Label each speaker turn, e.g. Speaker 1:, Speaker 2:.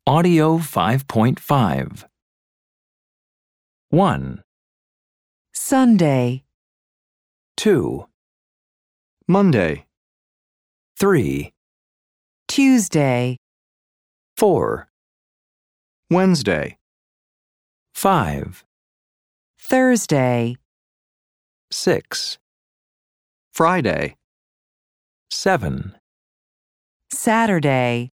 Speaker 1: Audio 5.5. 1,
Speaker 2: Sunday,
Speaker 1: 2,
Speaker 3: Monday,
Speaker 1: 3,
Speaker 2: Tuesday,
Speaker 1: 4,
Speaker 3: Wednesday,
Speaker 1: 5,
Speaker 2: Thursday,
Speaker 1: 6,
Speaker 3: Friday,
Speaker 1: 7,
Speaker 2: Saturday,